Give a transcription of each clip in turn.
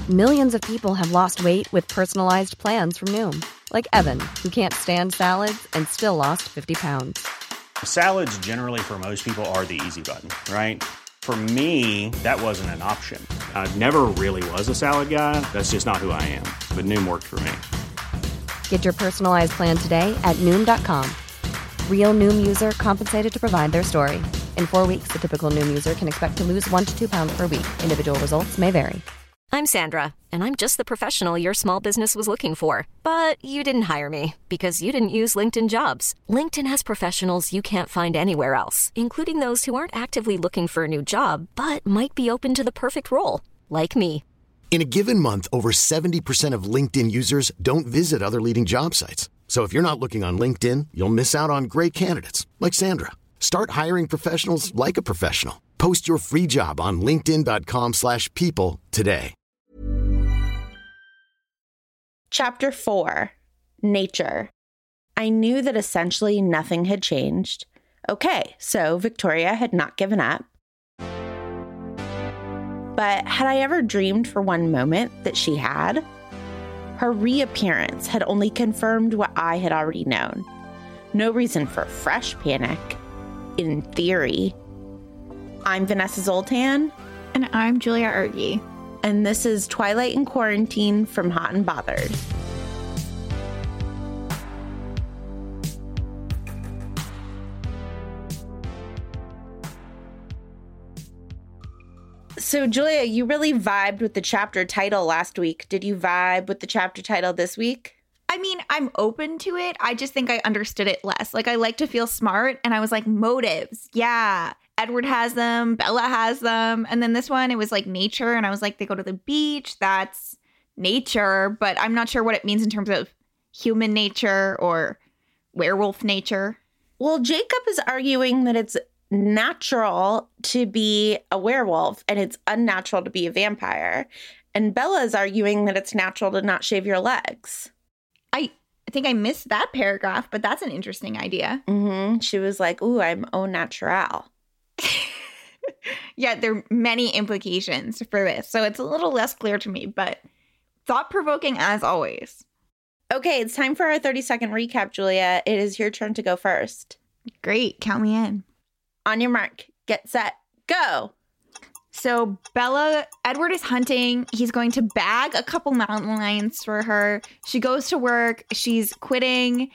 Millions of people have lost weight with personalized plans from Noom. Like Evan, who can't stand salads and still lost 50 pounds. Salads generally for most people are the easy button, right? For me, that wasn't an option. I never really was a salad guy. That's just not who I am. But Noom worked for me. Get your personalized plan today at Noom.com. Real Noom user compensated to provide their story. In 4 weeks, the typical Noom user can expect to lose 1 to 2 pounds per week. Individual results may vary. I'm Sandra, and I'm just the professional your small business was looking for. But you didn't hire me because you didn't use LinkedIn Jobs. LinkedIn has professionals you can't find anywhere else, including those who aren't actively looking for a new job, but might be open to the perfect role, like me. In a given month, over 70% of LinkedIn users don't visit other leading job sites. So if you're not looking on LinkedIn, you'll miss out on great candidates like Sandra. Start hiring professionals like a professional. Post your free job on linkedin.com/people today. Chapter 4, Nature. I knew that essentially nothing had changed. Okay, so Victoria had not given up. But had I ever dreamed for one moment that she had? Her reappearance had only confirmed what I had already known. No reason for fresh panic, in theory. I'm Vanessa Zoltan. And I'm Julia Ergy. And this is Twilight in Quarantine from Hot and Bothered. So, Julia, you really vibed with the chapter title last week. Did you vibe with the chapter title this week? I mean, I'm open to it. I just think I understood it less. Like, I like to feel smart, and I was like, motives. Yeah. Edward has them. Bella has them. And then this one, it was like nature. And I was like, they go to the beach. That's nature. But I'm not sure what it means in terms of human nature or werewolf nature. Well, Jacob is arguing that it's natural to be a werewolf and it's unnatural to be a vampire. And Bella is arguing that it's natural to not shave your legs. I think I missed that paragraph, but that's an interesting idea. She was like, ooh, I'm au natural. Yeah, there are many implications for this, so it's a little less clear to me, but thought-provoking as always. Okay, it's time for our 30-second recap, Julia. It is your turn to go first. Great, count me in. On your mark, get set, go! So Edward is hunting. He's going to bag a couple mountain lions for her. She goes to work. She's quitting.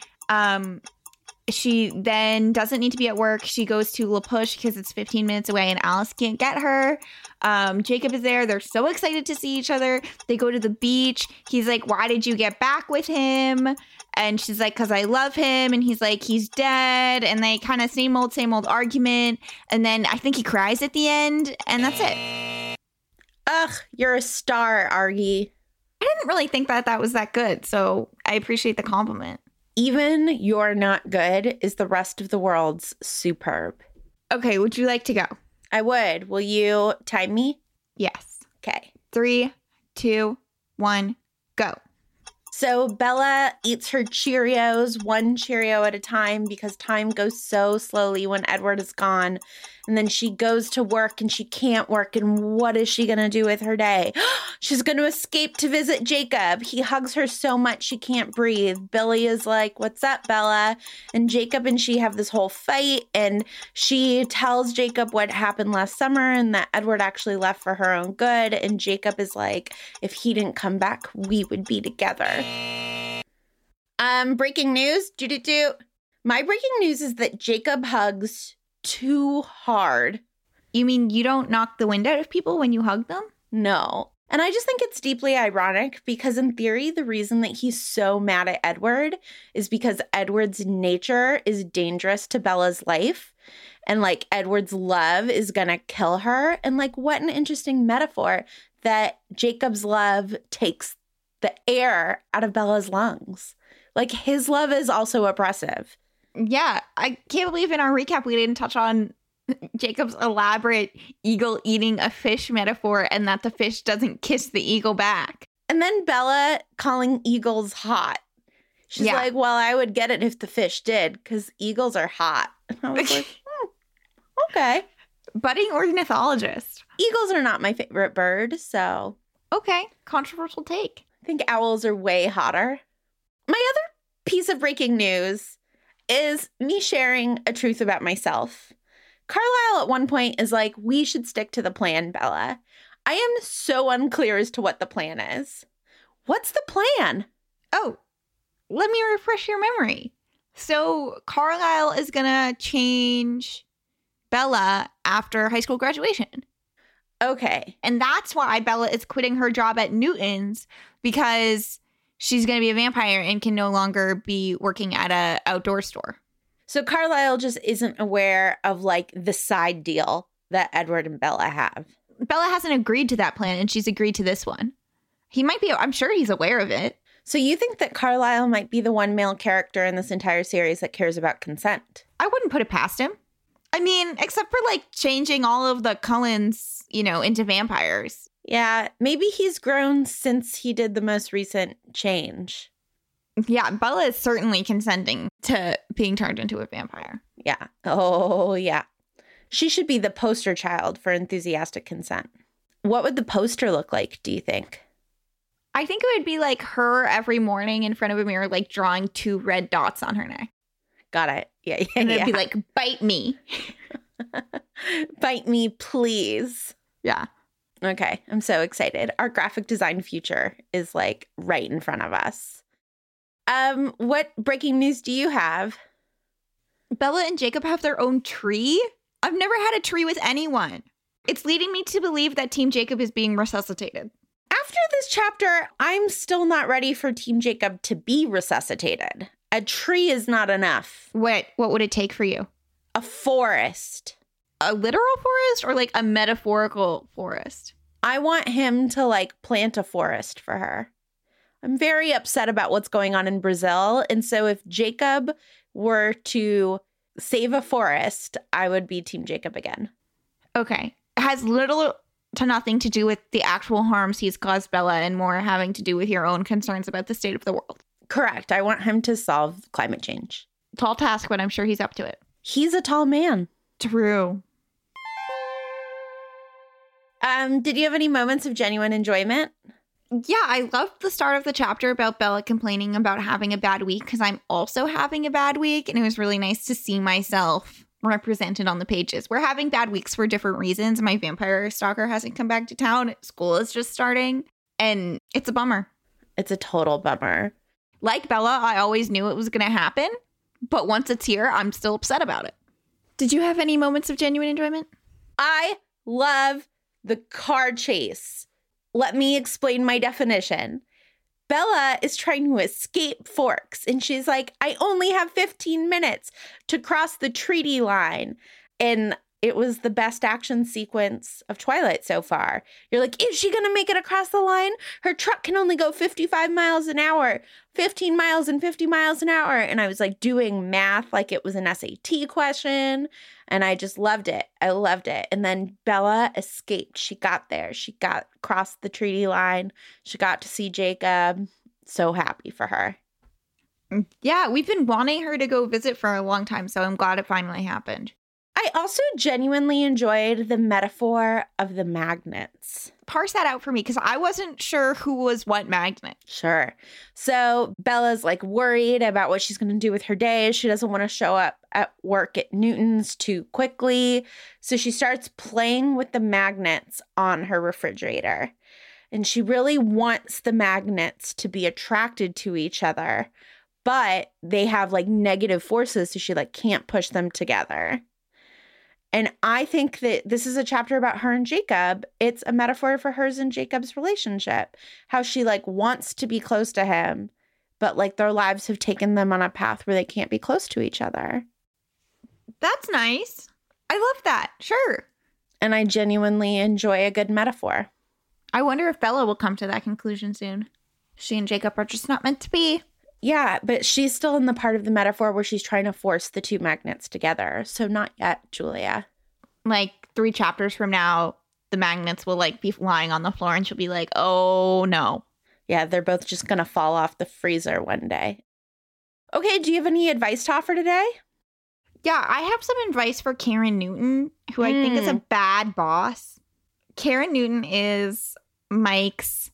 She then doesn't need to be at work. She goes to La Push because it's 15 minutes away and Alice can't get her. Jacob is there. They're so excited to see each other. They go to the beach. He's like, why did you get back with him? And she's like, because I love him. And he's like, he's dead. And they kind of same old argument. And then I think he cries at the end. And that's it. Ugh, you're a star, Argy. I didn't really think that was that good. So I appreciate the compliment. Even You're Not Good is the rest of the world's superb. Okay, would you like to go? I would. Will you time me? Yes. Okay. 3, 2, 1, go. So Bella eats her Cheerios, one Cheerio at a time, because time goes so slowly when Edward is gone. And then she goes to work and she can't work. And what is she going to do with her day? She's going to escape to visit Jacob. He hugs her so much she can't breathe. Billy is like, what's up, Bella? And Jacob and she have this whole fight. And she tells Jacob what happened last summer and that Edward actually left for her own good. And Jacob is like, if he didn't come back, we would be together. Breaking news. My breaking news is that Jacob hugs too hard. You mean you don't knock the wind out of people when you hug them? No. And I just think it's deeply ironic because in theory, the reason that he's so mad at Edward is because Edward's nature is dangerous to Bella's life. And like Edward's love is going to kill her. And like, what an interesting metaphor that Jacob's love takes the air out of Bella's lungs. Like his love is also oppressive. Yeah, I can't believe in our recap we didn't touch on Jacob's elaborate eagle eating a fish metaphor and that the fish doesn't kiss the eagle back. And then Bella calling eagles hot. She's like, well, I would get it if the fish did because eagles are hot. And I was like, okay. Budding ornithologist. Eagles are not my favorite bird, so. Okay, controversial take. I think owls are way hotter. My other piece of breaking news is me sharing a truth about myself. Carlisle at one point is like, we should stick to the plan, Bella. I am so unclear as to what the plan is. What's the plan? Oh, let me refresh your memory. So Carlisle is going to change Bella after high school graduation. Okay. And that's why Bella is quitting her job at Newton's, because she's going to be a vampire and can no longer be working at a outdoor store. So Carlisle just isn't aware of like the side deal that Edward and Bella have. Bella hasn't agreed to that plan, and she's agreed to this one. He might be, I'm sure he's aware of it. So you think that Carlisle might be the one male character in this entire series that cares about consent? I wouldn't put it past him. I mean, except for like changing all of the Cullens, into vampires. Yeah, maybe he's grown since he did the most recent change. Yeah, Bella is certainly consenting to being turned into a vampire. Yeah. Oh, yeah. She should be the poster child for enthusiastic consent. What would the poster look like, do you think? I think it would be like her every morning in front of a mirror, like drawing 2 red dots on her neck. Got it. Yeah. And it'd be like, bite me. Bite me, please. Yeah. Okay. I'm so excited. Our graphic design future is like right in front of us. What breaking news do you have? Bella and Jacob have their own tree? I've never had a tree with anyone. It's leading me to believe that Team Jacob is being resuscitated. After this chapter, I'm still not ready for Team Jacob to be resuscitated. A tree is not enough. What would it take for you? A forest. A literal forest or like a metaphorical forest? I want him to like plant a forest for her. I'm very upset about what's going on in Brazil. And so if Jacob were to save a forest, I would be Team Jacob again. Okay. It has little to nothing to do with the actual harms he's caused Bella, and more having to do with your own concerns about the state of the world. Correct. I want him to solve climate change. Tall task, but I'm sure he's up to it. He's a tall man. True. Did you have any moments of genuine enjoyment? Yeah, I loved the start of the chapter about Bella complaining about having a bad week, because I'm also having a bad week, and it was really nice to see myself represented on the pages. We're having bad weeks for different reasons. My vampire stalker hasn't come back to town. School is just starting, and it's a bummer. It's a total bummer. Like Bella, I always knew it was going to happen, but once it's here, I'm still upset about it. Did you have any moments of genuine enjoyment? I love the car chase. Let me explain my definition. Bella is trying to escape Forks, and she's like, I only have 15 minutes to cross the treaty line. And it was the best action sequence of Twilight so far. You're like, is she going to make it across the line? Her truck can only go 55 miles an hour, 15 miles and 50 miles an hour. And I was like doing math like it was an SAT question. And I just loved it. I loved it. And then Bella escaped. She got there. She got across the treaty line. She got to see Jacob. So happy for her. Yeah, we've been wanting her to go visit for a long time, so I'm glad it finally happened. I also genuinely enjoyed the metaphor of the magnets. Parse that out for me, because I wasn't sure who was what magnet. Sure. So Bella's like worried about what she's going to do with her day. She doesn't want to show up at work at Newton's too quickly. So she starts playing with the magnets on her refrigerator. And she really wants the magnets to be attracted to each other, but they have like negative forces, so she like can't push them together. And I think that this is a chapter about her and Jacob. It's a metaphor for hers and Jacob's relationship. How she like wants to be close to him, but like their lives have taken them on a path where they can't be close to each other. That's nice. I love that. Sure. And I genuinely enjoy a good metaphor. I wonder if Bella will come to that conclusion soon. She and Jacob are just not meant to be. Yeah, but she's still in the part of the metaphor where she's trying to force the two magnets together. So not yet, Julia. Like 3 chapters from now, the magnets will like be lying on the floor and she'll be like, oh no. Yeah, they're both just going to fall off the freezer one day. Okay, do you have any advice to offer today? Yeah, I have some advice for Karen Newton, who I think is a bad boss. Karen Newton is Mike's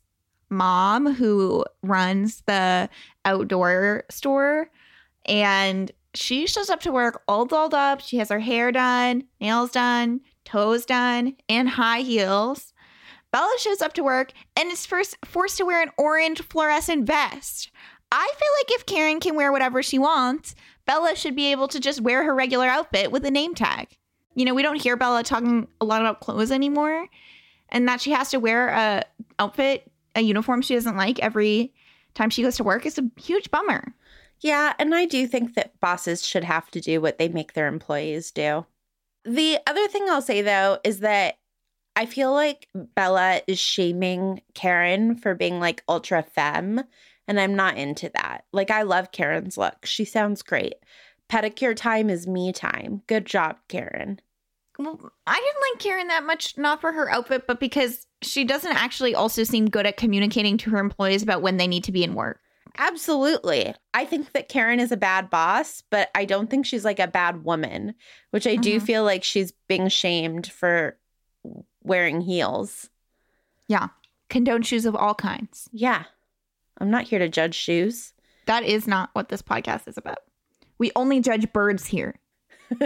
mom who runs the outdoor store. And she shows up to work all dolled up. She has her hair done, nails done, toes done, and high heels. Bella shows up to work and is forced to wear an orange fluorescent vest. I feel like if Karen can wear whatever she wants, Bella should be able to just wear her regular outfit with a name tag. You know, we don't hear Bella talking a lot about clothes anymore, and that she has to wear a uniform she doesn't like every time she goes to work is a huge bummer. Yeah, and I do think that bosses should have to do what they make their employees do. The other thing I'll say, though, is that I feel like Bella is shaming Karen for being like ultra femme, and I'm not into that. Like, I love Karen's look. She sounds great. Pedicure time is me time. Good job, Karen. Well, I didn't like Karen that much, not for her outfit, but because she doesn't actually also seem good at communicating to her employees about when they need to be in work. Absolutely. I think that Karen is a bad boss, but I don't think she's like a bad woman, which I do feel like she's being shamed for wearing heels. Yeah. Condone shoes of all kinds. Yeah. I'm not here to judge shoes. That is not what this podcast is about. We only judge birds here. Do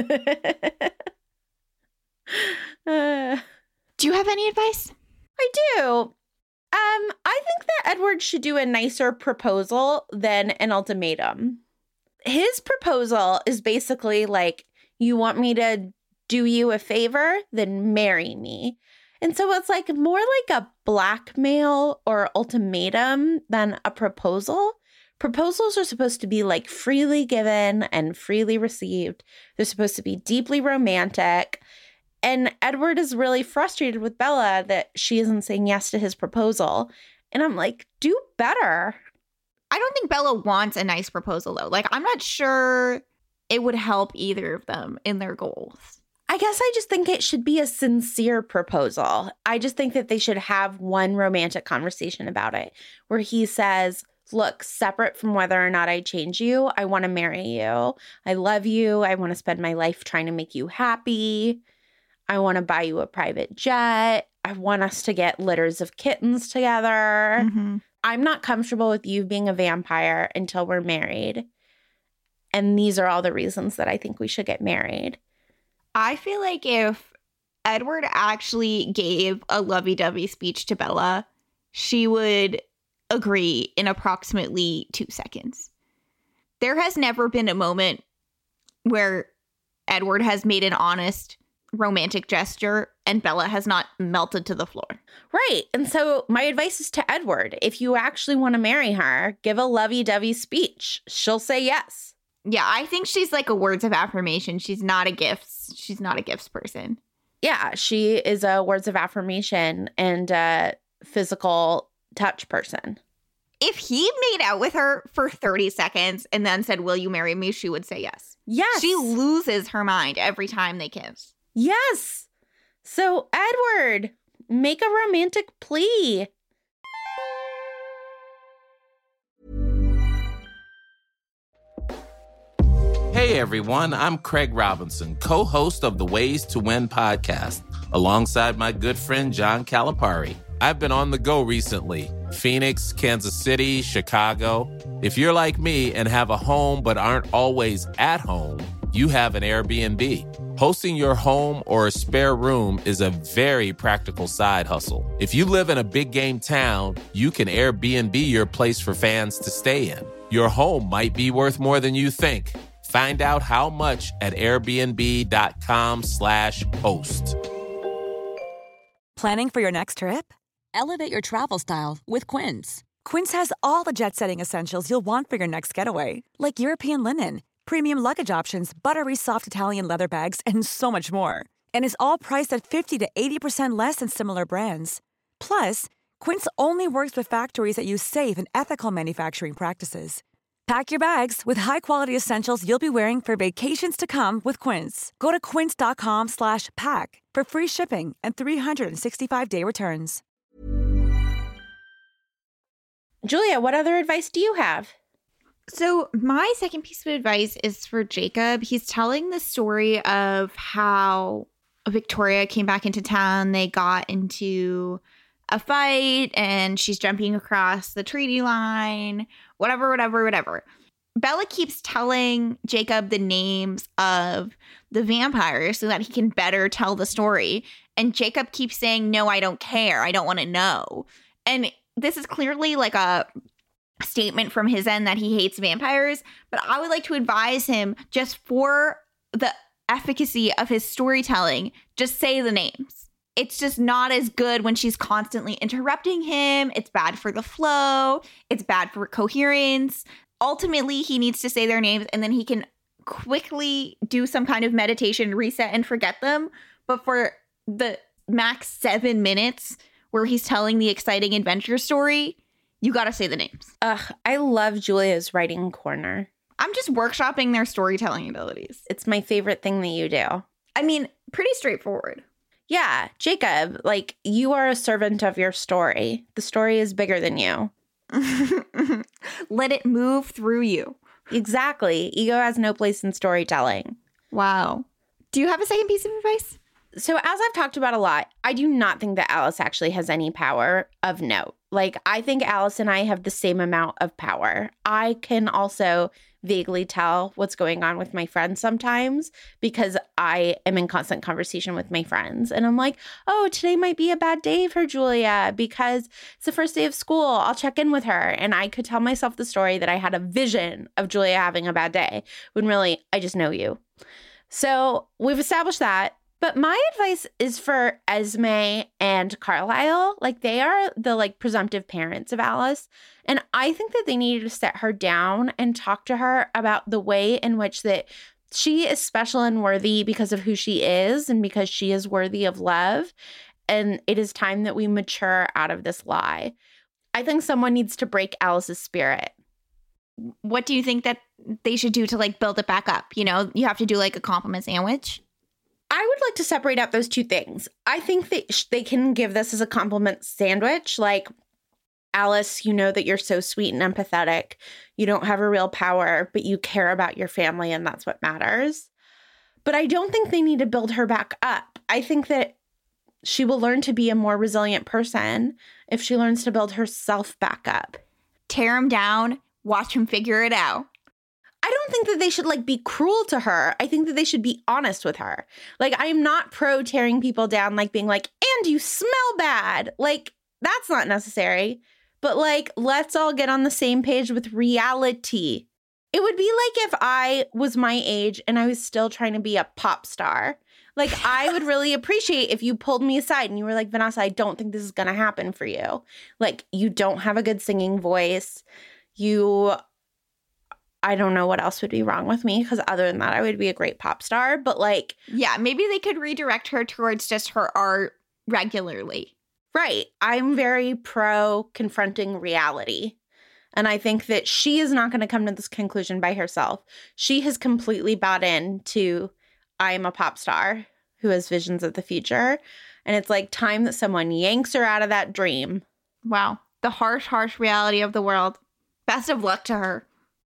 you have any advice? I do. I think that Edward should do a nicer proposal than an ultimatum. His proposal is basically like, you want me to do you a favor? Then marry me. And so it's like more like a blackmail or ultimatum than a proposal. Proposals are supposed to be like freely given and freely received. They're supposed to be deeply romantic. And Edward is really frustrated with Bella that she isn't saying yes to his proposal. And I'm like, do better. I don't think Bella wants a nice proposal, though. Like, I'm not sure it would help either of them in their goals. I guess I just think it should be a sincere proposal. I just think that they should have one romantic conversation about it where he says, look, separate from whether or not I change you, I want to marry you. I love you. I want to spend my life trying to make you happy. I want to buy you a private jet. I want us to get litters of kittens together. Mm-hmm. I'm not comfortable with you being a vampire until we're married. And these are all the reasons that I think we should get married. I feel like if Edward actually gave a lovey-dovey speech to Bella, she would agree in approximately 2 seconds. There has never been a moment where Edward has made an honest romantic gesture and Bella has not melted to the floor. Right. And so my advice is to Edward, if you actually want to marry her, give a lovey-dovey speech. She'll say yes. Yeah, I think she's like a words of affirmation. She's not a gifts person. Yeah, she is a words of affirmation and a physical touch person. If he made out with her for 30 seconds and then said, will you marry me? She would say yes. Yes. She loses her mind every time they kiss. Yes. So, Edward, make a romantic plea. Hey everyone, I'm Craig Robinson, co-host of the Ways to Win podcast, alongside my good friend John Calipari. I've been on the go recently. Phoenix, Kansas City, Chicago. If you're like me and have a home but aren't always at home, you have an Airbnb. Hosting your home or a spare room is a very practical side hustle. If you live in a big game town, you can Airbnb your place for fans to stay in. Your home might be worth more than you think. Find out how much at airbnb.com/host. Planning for your next trip? Elevate your travel style with Quince. Quince has all the jet-setting essentials you'll want for your next getaway, like European linen, premium luggage options, buttery soft Italian leather bags, and so much more. And is all priced at 50 to 80% less than similar brands. Plus, Quince only works with factories that use safe and ethical manufacturing practices. Pack your bags with high-quality essentials you'll be wearing for vacations to come with Quince. Go to quince.com/pack for free shipping and 365-day returns. Julia, what other advice do you have? So my second piece of advice is for Jacob. He's telling the story of how Victoria came back into town. They got into a fight and she's jumping across the treaty line, whatever. Bella keeps telling Jacob the names of the vampires so that he can better tell the story. And Jacob keeps saying, no, I don't care. I don't want to know. And this is clearly like a statement from his end that he hates vampires. But I would like to advise him, just for the efficacy of his storytelling, just say the names. It's just not as good when she's constantly interrupting him. It's bad for the flow. It's bad for coherence. Ultimately, he needs to say their names and then he can quickly do some kind of meditation, reset, and forget them. But for the max 7 minutes where he's telling the exciting adventure story, you got to say the names. I love Julia's writing corner. I'm just workshopping their storytelling abilities. It's my favorite thing that you do. I mean, pretty straightforward. Yeah, Jacob, like, you are a servant of your story. The story is bigger than you. Let it move through you. Exactly. Ego has no place in storytelling. Wow. Do you have a second piece of advice? So as I've talked about a lot, I do not think that Alice actually has any power of note. Like, I think Alice and I have the same amount of power. I can also vaguely tell what's going on with my friends sometimes because I am in constant conversation with my friends. And I'm like, oh, today might be a bad day for Julia because it's the first day of school. I'll check in with her. And I could tell myself the story that I had a vision of Julia having a bad day when really I just know you. So we've established that. But my advice is for Esme and Carlisle. Like, they are the like presumptive parents of Alice. And I think that they needed to sit her down and talk to her about the way in which that she is special and worthy because of who she is and because she is worthy of love. And it is time that we mature out of this lie. I think someone needs to break Alice's spirit. What do you think that they should do to like build it back up? You know, you have to do like a compliment sandwich. I would like to separate out those two things. I think that they can give this as a compliment sandwich. Like, Alice, you know that you're so sweet and empathetic. You don't have a real power, but you care about your family, and that's what matters. But I don't think they need to build her back up. I think that she will learn to be a more resilient person if she learns to build herself back up. Tear him down, watch him figure it out. I don't think that they should like be cruel to her. I think that they should be honest with her. Like, I am not pro tearing people down, like being like, and you smell bad. Like, that's not necessary. But like, let's all get on the same page with reality. It would be like if I was my age and I was still trying to be a pop star. Like, I would really appreciate if you pulled me aside and you were like, Vanessa, I don't think this is going to happen for you. Like, you don't have a good singing voice. I don't know what else would be wrong with me because other than that, I would be a great pop star. But like, yeah, maybe they could redirect her towards just her art regularly. Right. I'm very pro confronting reality. And I think that she is not going to come to this conclusion by herself. She has completely bought into I am a pop star who has visions of the future. And it's like time that someone yanks her out of that dream. Wow. The harsh, harsh reality of the world. Best of luck to her.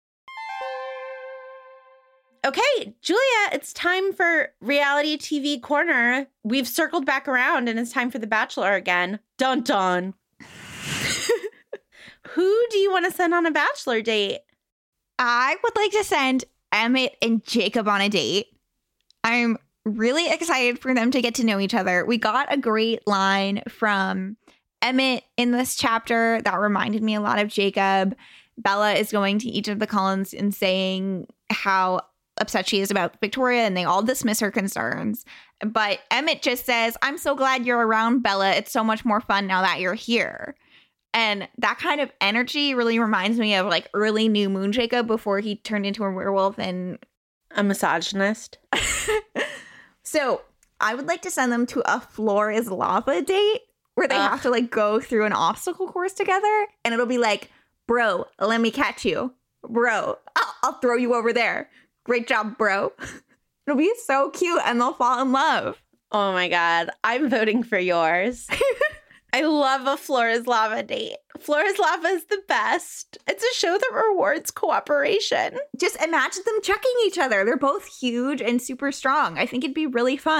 Okay, Julia, it's time for Reality TV Corner. We've circled back around and it's time for The Bachelor again. Dun dun. Who do you want to send on a Bachelor date? I would like to send Emmett and Jacob on a date. I'm really excited for them to get to know each other. We got a great line from Emmett in this chapter that reminded me a lot of Jacob. Bella is going to each of the Cullens and saying how upset she is about Victoria, and they all dismiss her concerns. But Emmett just says, I'm so glad you're around, Bella. It's so much more fun now that you're here. And that kind of energy really reminds me of like early New Moon Jacob before he turned into a werewolf and a misogynist. So I would like to send them to a floor is lava date where they have to like go through an obstacle course together. And it'll be like, bro, let me catch you. Bro, I'll throw you over there. Great job, bro. It'll be so cute and they'll fall in love. Oh my God. I'm voting for yours. I love a Floor is Lava date. Floor is Lava is the best. It's a show that rewards cooperation. Just imagine them checking each other. They're both huge and super strong. I think it'd be really fun.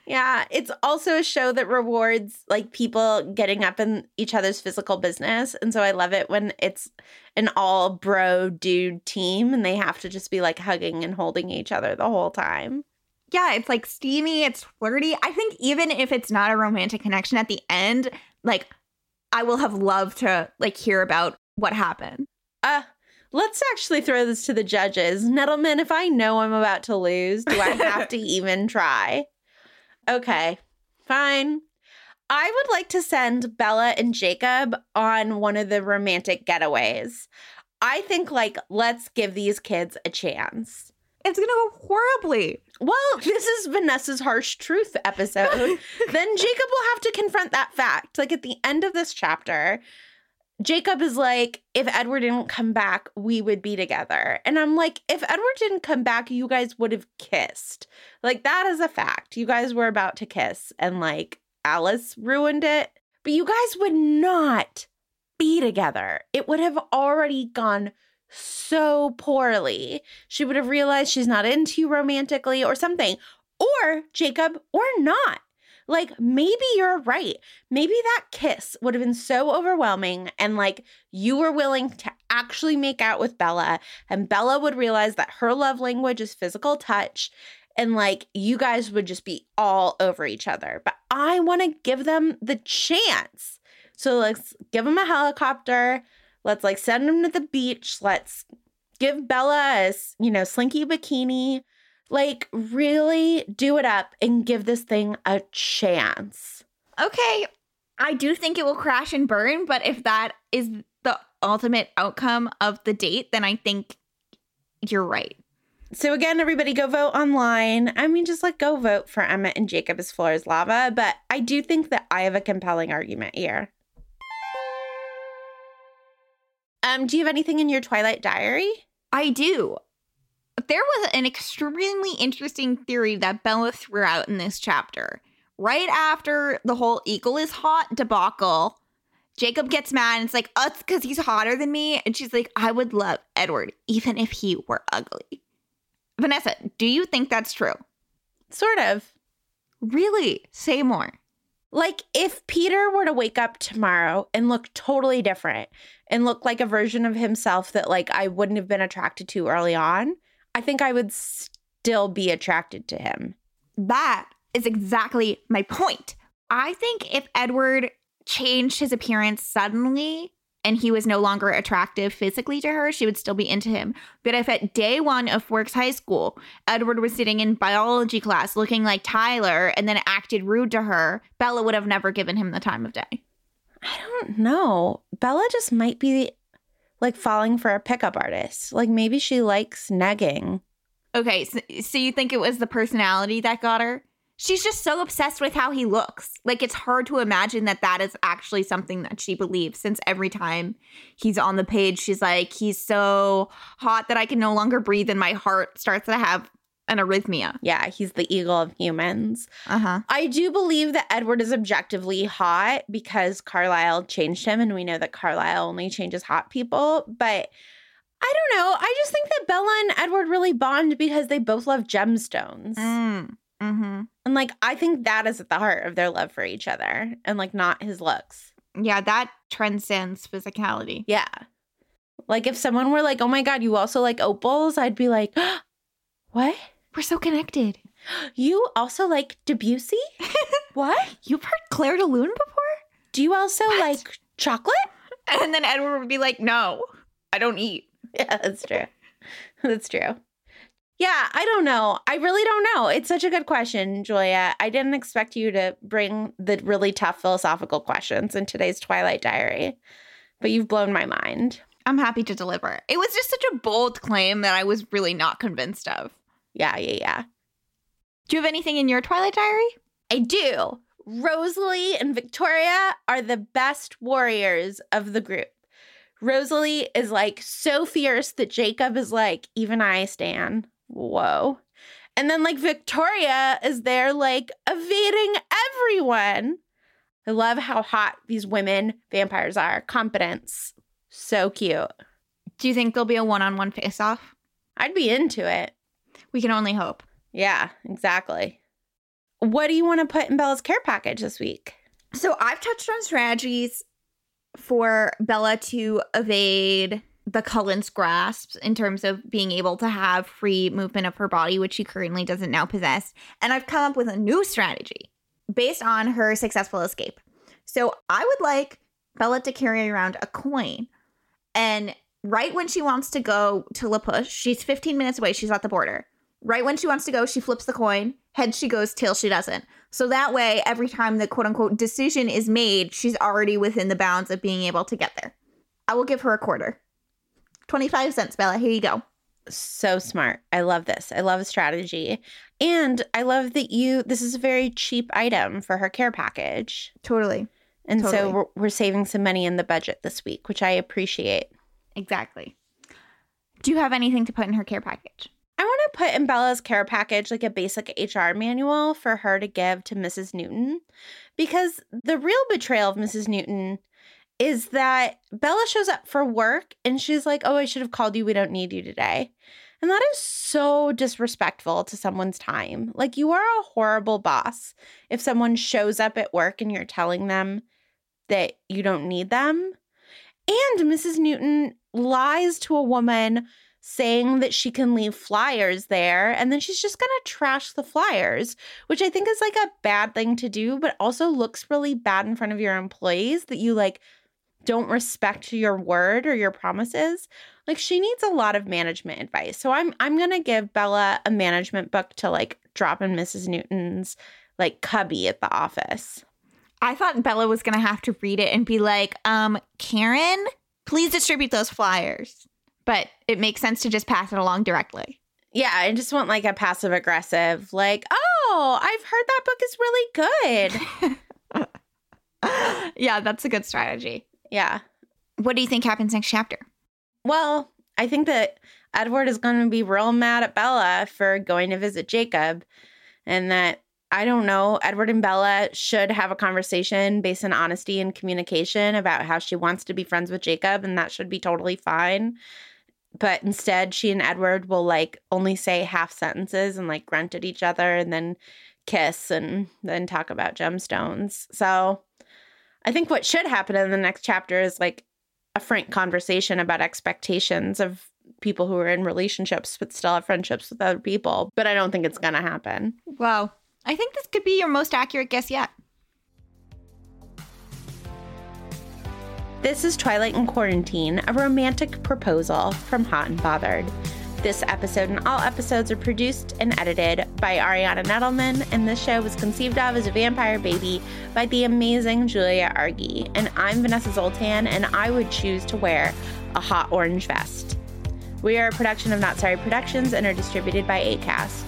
Yeah, it's also a show that rewards like people getting up in each other's physical business. And so I love it when it's an all bro dude team and they have to just be like hugging and holding each other the whole time. Yeah, it's like steamy, it's flirty. I think even if it's not a romantic connection at the end, like I will have loved to like hear about what happened. Let's actually throw this to the judges. Nettleman, if I know I'm about to lose, do I have to even try? Okay, fine. I would like to send Bella and Jacob on one of the romantic getaways. I think, like, let's give these kids a chance. It's going to go horribly. Well, this is Vanessa's harsh truth episode. Then Jacob will have to confront that fact. Like, at the end of this chapter, Jacob is like, if Edward didn't come back, we would be together. And I'm like, if Edward didn't come back, you guys would have kissed. Like, that is a fact. You guys were about to kiss and like Alice ruined it. But you guys would not be together. It would have already gone so poorly. She would have realized she's not into you romantically or something. Or Jacob, or not. Like, maybe you're right. Maybe that kiss would have been so overwhelming and, like, you were willing to actually make out with Bella and Bella would realize that her love language is physical touch and, like, you guys would just be all over each other. But I want to give them the chance. So let's give them a helicopter. Let's, like, send them to the beach. Let's give Bella a, slinky bikini. Like, really do it up and give this thing a chance. Okay, I do think it will crash and burn, but if that is the ultimate outcome of the date, then I think you're right. So again, everybody go vote online. I mean, just like go vote for Emma and Jacob as Floor is Lava, but I do think that I have a compelling argument here. Do you have anything in your Twilight Diary? I do. There was an extremely interesting theory that Bella threw out in this chapter. Right after the whole Eagle is hot debacle, Jacob gets mad and it's like, oh, it's because he's hotter than me. And she's like, I would love Edward even if he were ugly. Vanessa, do you think that's true? Sort of. Really? Say more. Like, if Peter were to wake up tomorrow and look totally different and look like a version of himself that, like, I wouldn't have been attracted to early on, I think I would still be attracted to him. That is exactly my point. I think if Edward changed his appearance suddenly and he was no longer attractive physically to her, she would still be into him. But if at day one of Forks High School, Edward was sitting in biology class looking like Tyler and then acted rude to her, Bella would have never given him the time of day. I don't know. Bella just might be like falling for a pickup artist. Like maybe she likes negging. Okay, so you think it was the personality that got her? She's just so obsessed with how he looks. Like, it's hard to imagine that that is actually something that she believes, since every time he's on the page, she's like, he's so hot that I can no longer breathe and my heart starts to have an arrhythmia. Yeah, he's the eagle of humans. Uh-huh. I do believe that Edward is objectively hot because Carlisle changed him, and we know that Carlisle only changes hot people. But I don't know. I just think that Bella and Edward really bond because they both love gemstones. Mm-hmm. And, like, I think that is at the heart of their love for each other and, like, not his looks. Yeah, that transcends physicality. Yeah. Like, if someone were like, oh, my God, you also like opals, I'd be like, what? We're so connected. You also like Debussy? What? You've heard Claire de Lune before? Do you also like chocolate? And then Edward would be like, no, I don't eat. Yeah, that's true. That's true. Yeah, I don't know. I really don't know. It's such a good question, Julia. I didn't expect you to bring the really tough philosophical questions in today's Twilight Diary, but you've blown my mind. I'm happy to deliver. It was just such a bold claim that I was really not convinced of. Yeah. Do you have anything in your Twilight Diary? I do. Rosalie and Victoria are the best warriors of the group. Rosalie is like so fierce that Jacob is like, even I stan. Whoa. And then like Victoria is there like evading everyone. I love how hot these women vampires are. Competence. So cute. Do you think there'll be a one-on-one face-off? I'd be into it. We can only hope. Yeah, exactly. what do you want to put in Bella's care package this week? So I've touched on strategies for Bella to evade the Cullen's grasp in terms of being able to have free movement of her body, which she currently doesn't now possess. And I've come up with a new strategy based on her successful escape. So I would like Bella to carry around a coin. And right when she wants to go to La Push, she's 15 minutes away. She's at the border. Right when she wants to go, she flips the coin. Head she goes, tail she doesn't. So that way, every time the quote-unquote decision is made, she's already within the bounds of being able to get there. I will give her a quarter. 25 cents, Bella. Here you go. So smart. I love this. I love a strategy. And I love that this is a very cheap item for her care package. Totally. And so we're saving some money in the budget this week, which I appreciate. Exactly. Do you have anything to put in her care package? I want to put in Bella's care package like a basic HR manual for her to give to Mrs. Newton, because the real betrayal of Mrs. Newton is that Bella shows up for work and she's like, oh, I should have called you. We don't need you today. And that is so disrespectful to someone's time. Like, you are a horrible boss if someone shows up at work and you're telling them that you don't need them. And Mrs. Newton lies to a woman saying that she can leave flyers there, and then she's just going to trash the flyers, which I think is like a bad thing to do, but also looks really bad in front of your employees that you like don't respect your word or your promises. Like, she needs a lot of management advice. So I'm going to give Bella a management book to like drop in Mrs. Newton's like cubby at the office. I thought Bella was going to have to read it and be like, Karen, please distribute those flyers. But it makes sense to just pass it along directly. Yeah, I just want like a passive aggressive, like, oh, I've heard that book is really good. Yeah, that's a good strategy. Yeah. What do you think happens next chapter? Well, I think that Edward is going to be real mad at Bella for going to visit Jacob, and that, I don't know, Edward and Bella should have a conversation based on honesty and communication about how she wants to be friends with Jacob, and that should be totally fine. But instead, she and Edward will like only say half sentences and like grunt at each other and then kiss and then talk about gemstones. So I think what should happen in the next chapter is like a frank conversation about expectations of people who are in relationships but still have friendships with other people. But I don't think it's going to happen. Wow. I think this could be your most accurate guess yet. This is Twilight in Quarantine, a romantic proposal from Hot and Bothered. This episode and all episodes are produced and edited by Ariana Nettleman, and this show was conceived of as a vampire baby by the amazing Julia Argy. And I'm Vanessa Zoltan, and I would choose to wear a hot orange vest. We are a production of Not Sorry Productions and are distributed by Acast.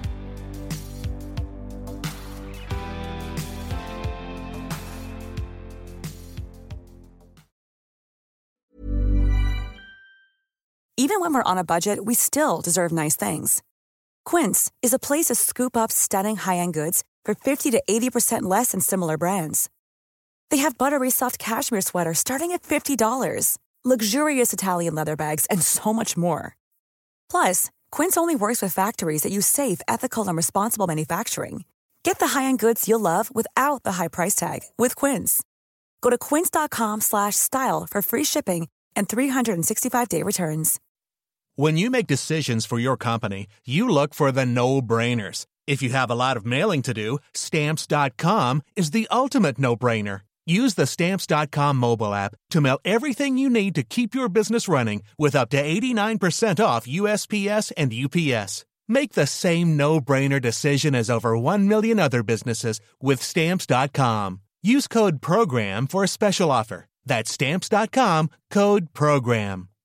Even when we're on a budget, we still deserve nice things. Quince is a place to scoop up stunning high-end goods for 50 to 80% less than similar brands. They have buttery soft cashmere sweaters starting at $50, luxurious Italian leather bags, and so much more. Plus, Quince only works with factories that use safe, ethical, and responsible manufacturing. Get the high-end goods you'll love without the high price tag with Quince. Go to quince.com/style for free shipping and 365-day returns. When you make decisions for your company, you look for the no-brainers. If you have a lot of mailing to do, Stamps.com is the ultimate no-brainer. Use the Stamps.com mobile app to mail everything you need to keep your business running with up to 89% off USPS and UPS. Make the same no-brainer decision as over 1 million other businesses with Stamps.com. Use code PROGRAM for a special offer. That's Stamps.com, code PROGRAM.